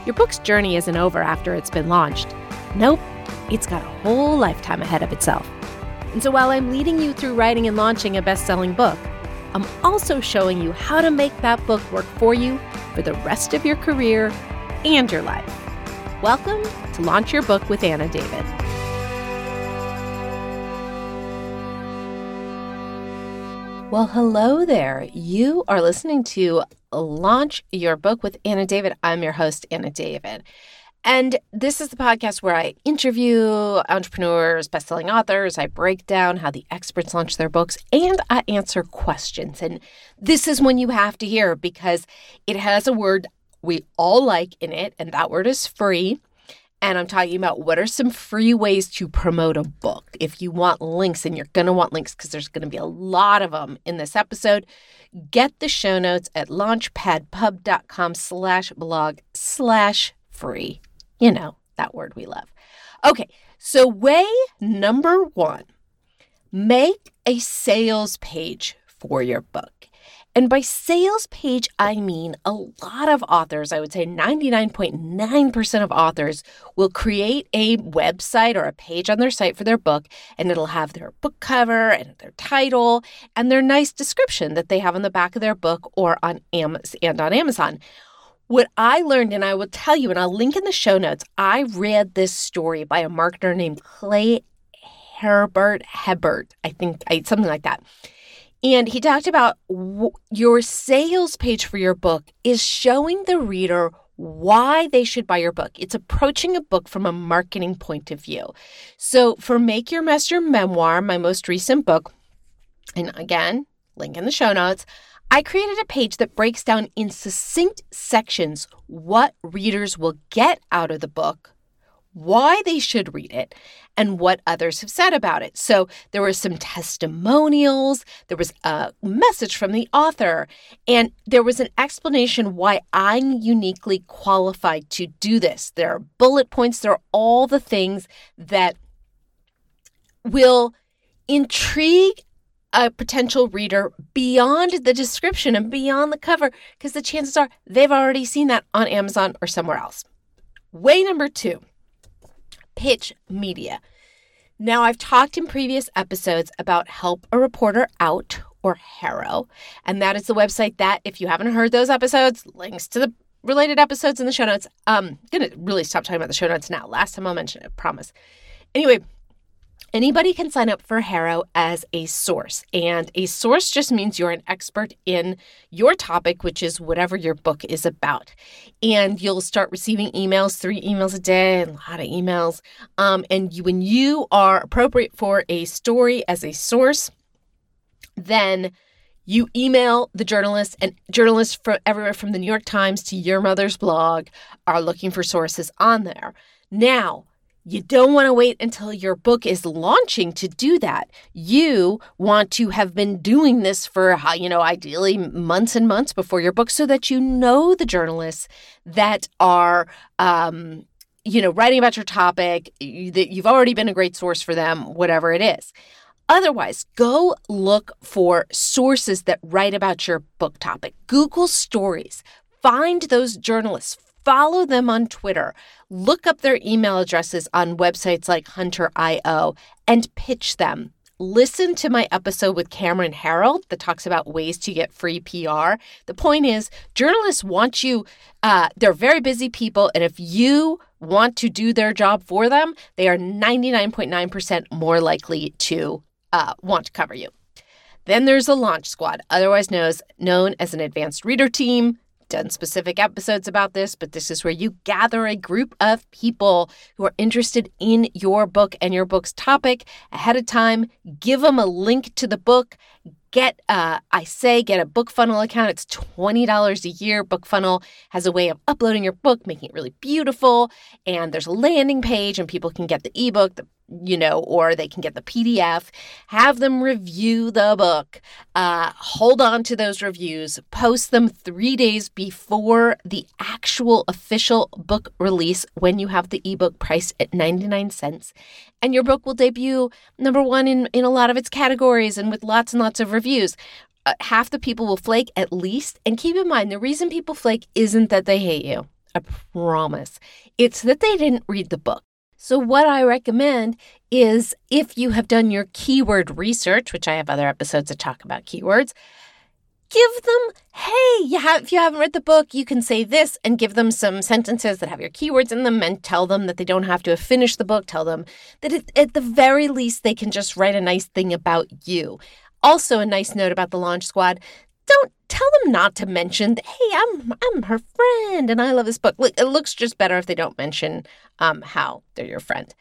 Your book's journey isn't over after it's been launched. Nope, it's got a whole lifetime ahead of itself. And so while I'm leading you through writing and launching a best-selling book, I'm also showing you how to make that book work for you for the rest of your career and your life. Welcome to Launch Your Book with Anna David. Well, hello there. You are listening to Launch Your Book with Anna David. I'm your host, Anna David. And this is the podcast where I interview entrepreneurs, best-selling authors. I break down how the experts launch their books, and I answer questions. And this is one you have to hear because it has a word we all like in it, and that word is free. And I'm talking about what are some free ways to promote a book. If you want links, and you're going to want links because there's going to be a lot of them in this episode, get the show notes at launchpadpub.com/blog/free. You know, that word we love. Okay, so way number one, make a sales page for your book. And by sales page, I mean a lot of authors, I would say 99.9% of authors will create a website or a page on their site for their book, and it'll have their book cover and their title and their nice description that they have on the back of their book or on Amazon. What I learned, and I will tell you, and I'll link in the show notes, I read this story by a marketer named Clay Hebert, I think, something like that. And he talked about your sales page for your book is showing the reader why they should buy your book. It's approaching a book from a marketing point of view. So for Make Your Mess Your Memoir, my most recent book, and again, link in the show notes, I created a page that breaks down in succinct sections what readers will get out of the book, why they should read it, and what others have said about it. So there were some testimonials, there was a message from the author, and there was an explanation why I'm uniquely qualified to do this. There are bullet points, there are all the things that will intrigue a potential reader beyond the description and beyond the cover, because the chances are they've already seen that on Amazon or somewhere else. Way number two. Pitch media. Now, I've talked in previous episodes about Help a Reporter Out, or HARO, and that is the website that, if you haven't heard those episodes, links to the related episodes in the show notes. I'm going to really stop talking about the show notes now. Last time I'll mention it, I promise. Anyway, anybody can sign up for HARO as a source, and a source just means you're an expert in your topic, which is whatever your book is about. And you'll start receiving emails, 3 emails a day, a lot of emails. When you are appropriate for a story as a source, then you email the journalists, and journalists from everywhere from the New York Times to Your Mother's Blog are looking for sources on there. Now, you don't want to wait until your book is launching to do that. You want to have been doing this for, ideally months and months before your book, so that you know the journalists that are, writing about your topic, that you've already been a great source for them, whatever it is. Otherwise, go look for sources that write about your book topic. Google stories. Find those journalists. Follow them on Twitter. Look up their email addresses on websites like Hunter.io and pitch them. Listen to my episode with Cameron Harold that talks about ways to get free PR. The point is, journalists want you, they're very busy people, and if you want to do their job for them, they are 99.9% more likely to want to cover you. Then there's a launch squad, otherwise known as an advanced reader team. Done specific episodes about this, but this is where you gather a group of people who are interested in your book and your book's topic ahead of time. Give them a link to the book. Get a BookFunnel account. It's $20 a year. BookFunnel has a way of uploading your book, making it really beautiful. And there's a landing page, and people can get the ebook, or they can get the PDF. Have them review the book. Hold on to those reviews. Post them 3 days before the actual official book release when you have the ebook priced at 99 cents. And your book will debut #1 in a lot of its categories and with lots and lots of reviews. Half the people will flake at least. And keep in mind, the reason people flake isn't that they hate you. I promise. It's that they didn't read the book. So what I recommend is if you have done your keyword research, which I have other episodes that talk about keywords, give them, hey, if you haven't read the book, you can say this, and give them some sentences that have your keywords in them and tell them that they don't have to have finished the book. Tell them that at the very least, they can just write a nice thing about you. Also, a nice note about the Launch Squad. Don't tell them not to mention that, hey, I'm her friend and I love this book. Look, it looks just better if they don't mention how they're your friend.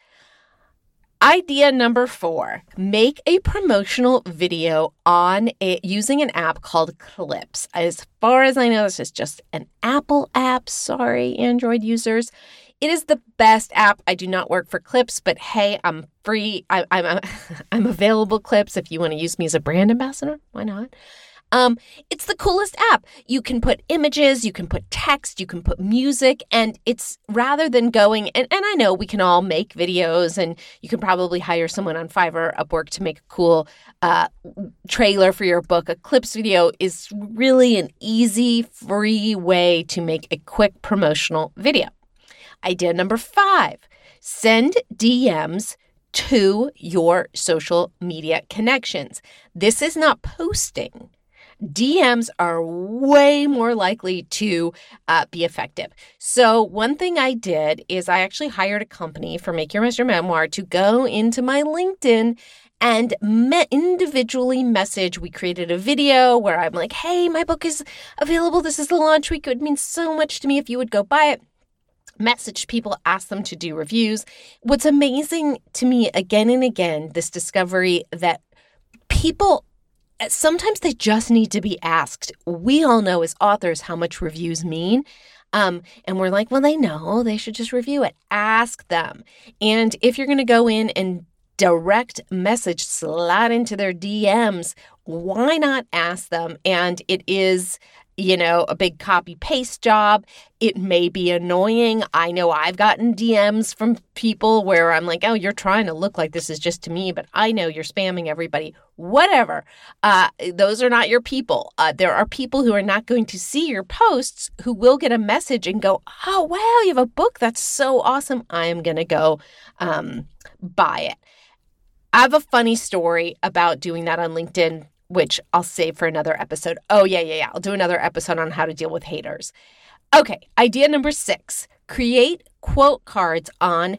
Idea number 4, make a promotional video using an app called Clips. As far as I know, this is just an Apple app. Sorry, Android users. It is the best app. I do not work for Clips, but hey, I'm free. I'm available, Clips. If you want to use me as a brand ambassador, why not? It's the coolest app. You can put images, you can put text, you can put music, and it's rather than going, and I know we can all make videos, and you can probably hire someone on Fiverr, Upwork to make a cool trailer for your book. A Clips video is really an easy, free way to make a quick promotional video. Idea number 5, send DMs to your social media connections. This is not posting. DMs are way more likely to be effective. So one thing I did is I actually hired a company for Make Your Master Memoir to go into my LinkedIn and individually message. We created a video where I'm like, hey, my book is available. This is the launch week. It would mean so much to me if you would go buy it. Message people, ask them to do reviews. What's amazing to me again and again, this discovery that people, sometimes they just need to be asked. We all know as authors how much reviews mean. And we're like, well, they know, they should just review it. Ask them. And if you're going to go in and direct message, slide into their DMs, why not ask them? And it is, a big copy paste job. It may be annoying. I know I've gotten DMs from people where I'm like, oh, you're trying to look like this is just to me, but I know you're spamming everybody. Whatever. Those are not your people. There are people who are not going to see your posts who will get a message and go, oh, wow, you have a book. That's so awesome. I am going to go buy it. I have a funny story about doing that on LinkedIn, which I'll save for another episode. Oh, yeah. I'll do another episode on how to deal with haters. Okay, idea number 6, create quote cards on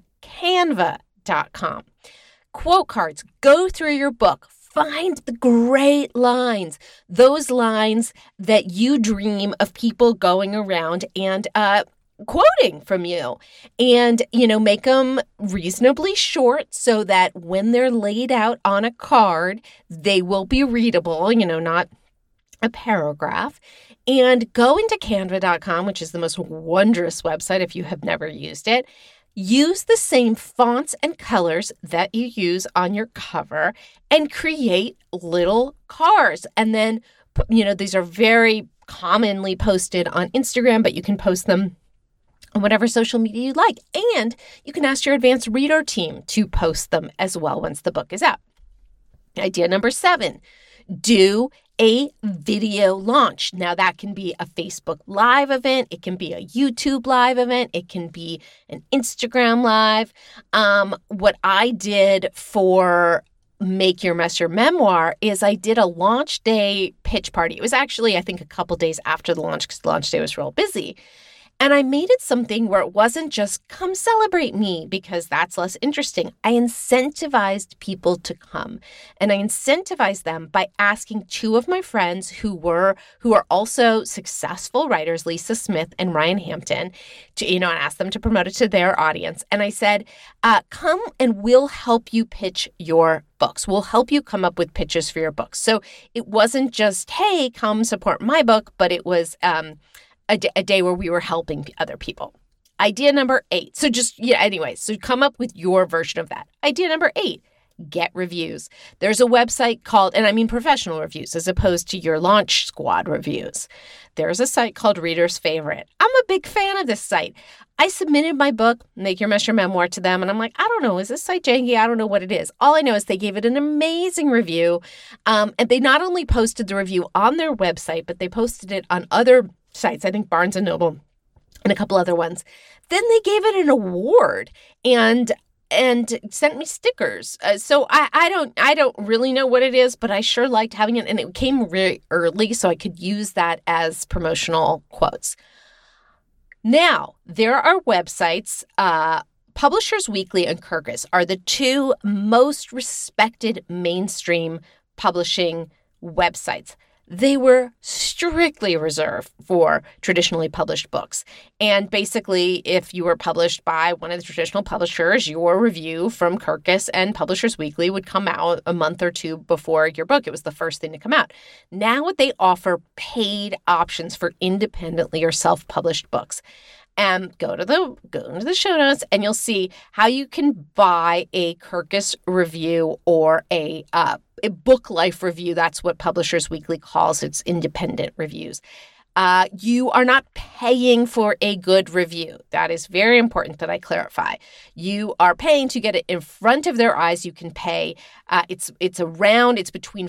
Canva.com. Quote cards, go through your book, find the great lines, those lines that you dream of people going around and quoting from you, and make them reasonably short so that when they're laid out on a card, they will be readable, not a paragraph. And go into Canva.com, which is the most wondrous website if you have never used it. Use the same fonts and colors that you use on your cover and create little cards. And then, these are very commonly posted on Instagram, but you can post them on whatever social media you like. And you can ask your advanced reader team to post them as well once the book is out. Idea number 7, do a video launch. Now that can be a Facebook Live event. It can be a YouTube Live event. It can be an Instagram Live. What I did for Make Your Master Memoir is I did a launch day pitch party. It was actually, I think, a couple days after the launch because the launch day was real busy. And I made it something where it wasn't just come celebrate me because that's less interesting. I incentivized people to come, and I incentivized them by asking 2 of my friends who are also successful writers, Lisa Smith and Ryan Hampton, to and ask them to promote it to their audience. And I said, come and we'll help you pitch your books. We'll help you come up with pitches for your books. So it wasn't just, hey, come support my book, but it was a day where we were helping other people. Idea number 8. So so come up with your version of that. Idea number 8, get reviews. There's a website called, and I mean professional reviews as opposed to your Launch Squad reviews. There's a site called Reader's Favorite. I'm a big fan of this site. I submitted my book, Make Your Master Memoir, to them, and I'm like, I don't know, is this site janky? I don't know what it is. All I know is they gave it an amazing review, and they not only posted the review on their website, but they posted it on other sites. I think Barnes & Noble and a couple other ones. Then they gave it an award and sent me stickers. So I don't really know what it is, but I sure liked having it, and it came really early, so I could use that as promotional quotes. Now, there are websites, Publishers Weekly and Kirkus are the two most respected mainstream publishing websites. They were strictly reserved for traditionally published books. And basically, if you were published by one of the traditional publishers, your review from Kirkus and Publishers Weekly would come out a month or two before your book. It was the first thing to come out. Now they offer paid options for independently or self-published books. Go into the show notes and you'll see how you can buy a Kirkus review or a Book Life review. That's what Publishers Weekly calls its independent reviews. You are not paying for a good review. That is very important that I clarify. You are paying to get it in front of their eyes. You can pay. It's between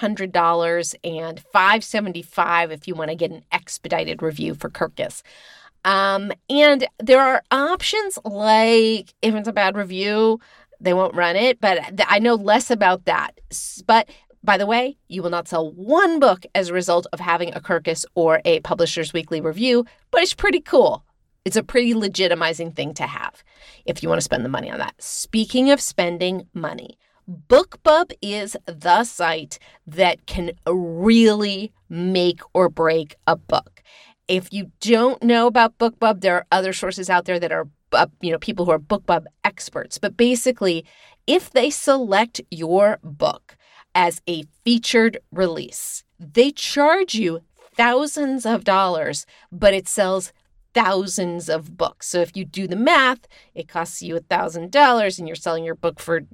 $400 and $575 if you want to get an expedited review for Kirkus. And there are options like if it's a bad review, they won't run it, but I know less about that. But by the way, you will not sell one book as a result of having a Kirkus or a Publishers Weekly review, but it's pretty cool. It's a pretty legitimizing thing to have if you want to spend the money on that. Speaking of spending money, BookBub is the site that can really make or break a book. If you don't know about BookBub, there are other sources out there that are people who are BookBub experts. But basically, if they select your book as a featured release, they charge you thousands of dollars, but it sells thousands of books. So if you do the math, it costs you $1,000 and you're selling your book for,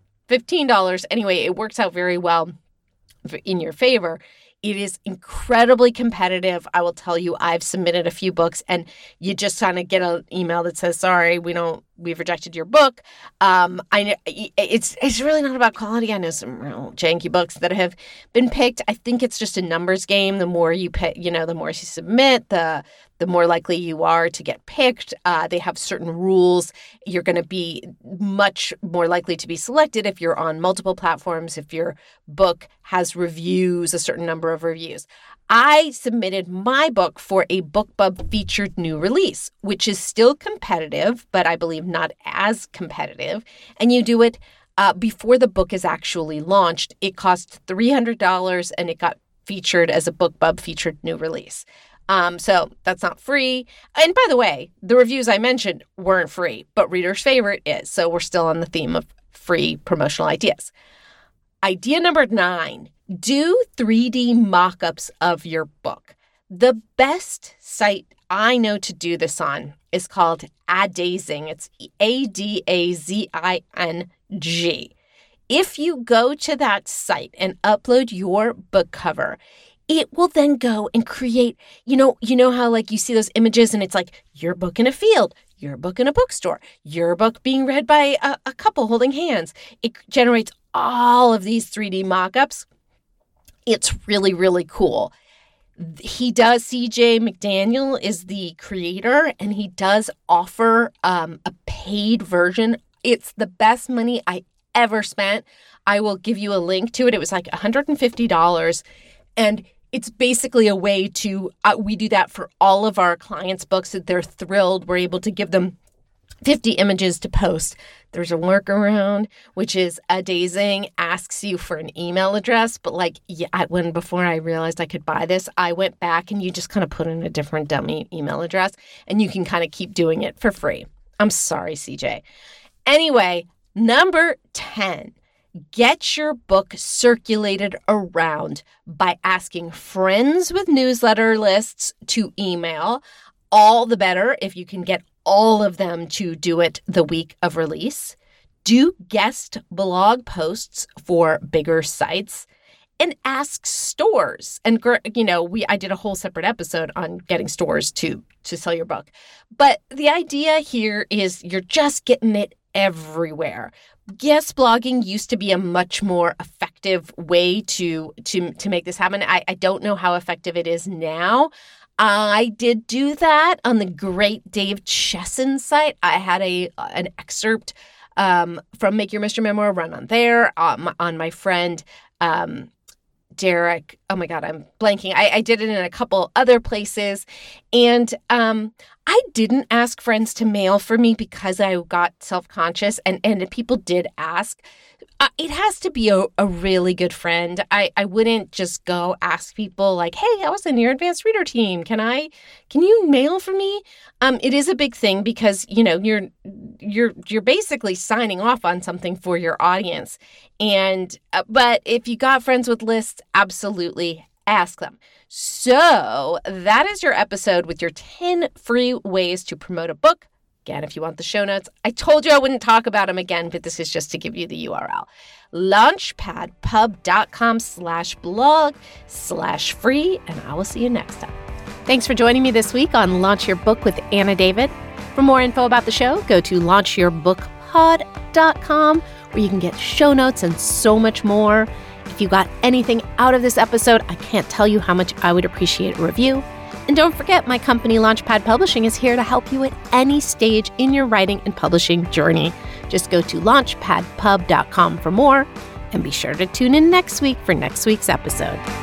$15. Anyway, it works out very well in your favor. It is incredibly competitive. I will tell you, I've submitted a few books and you just kind of get an email that says, sorry, we've rejected your book. I know it's really not about quality. I know some real janky books that have been picked. I think it's just a numbers game. The more you pick, the more you submit, the more likely you are to get picked. They have certain rules. You're going to be much more likely to be selected if you're on multiple platforms, if your book has reviews, a certain number of reviews. I submitted my book for a BookBub featured new release, which is still competitive, but I believe not as competitive. And you do it before the book is actually launched. It cost $300 and it got featured as a BookBub featured new release. So that's not free. And by the way, the reviews I mentioned weren't free, but Reader's Favorite is. So we're still on the theme of free promotional ideas. Idea number 9, do 3D mock-ups of your book. The best site I know to do this on is called Adazing. It's Adazing. If you go to that site and upload your book cover, it will then go and create, you know how like you see those images and it's like your book in a field, your book in a bookstore, your book being read by a couple holding hands. It generates all of these 3D mock-ups. It's really, really cool. CJ McDaniel is the creator, and he does offer a paid version. It's the best money I ever spent. I will give you a link to it. It was like $150, and it's basically a way to, we do that for all of our clients' books that they're thrilled. We're able to give them 50 images to post. There's a workaround, which is Adazing asks you for an email address. But before I realized I could buy this, I went back and you just kind of put in a different dummy email address and you can kind of keep doing it for free. I'm sorry, CJ. Anyway, number 10. Get your book circulated around by asking friends with newsletter lists to email. All the better if you can get all of them to do it the week of release. Do guest blog posts for bigger sites and ask stores. And, I did a whole separate episode on getting stores to sell your book. But the idea here is you're just getting it everywhere. Guest blogging used to be a much more effective way to make this happen. I don't know how effective it is now. I did do that on the great Dave Chesson site. I had an excerpt from Make Your Mystery Memoir run on there, on my friend Derek. Oh my God, I'm blanking. I did it in a couple other places. And I didn't ask friends to mail for me because I got self-conscious, and people did ask. It has to be a really good friend. I wouldn't just go ask people like, hey, I was in your advanced reader team. Can you mail for me? It is a big thing because, you're basically signing off on something for your audience. And but if you got friends with lists, absolutely ask them. So that is your episode with your 10 free ways to promote a book. Again, if you want the show notes, I told you I wouldn't talk about them again, but this is just to give you the URL. launchpadpub.com/blog/free, and I will see you next time. Thanks for joining me this week on Launch Your Book with Anna David. For more info about the show, go to launchyourbookpod.com, where you can get show notes and so much more. If you got anything out of this episode, I can't tell you how much I would appreciate a review. And don't forget, my company, Launchpad Publishing, is here to help you at any stage in your writing and publishing journey. Just go to launchpadpub.com for more, and be sure to tune in next week for next week's episode.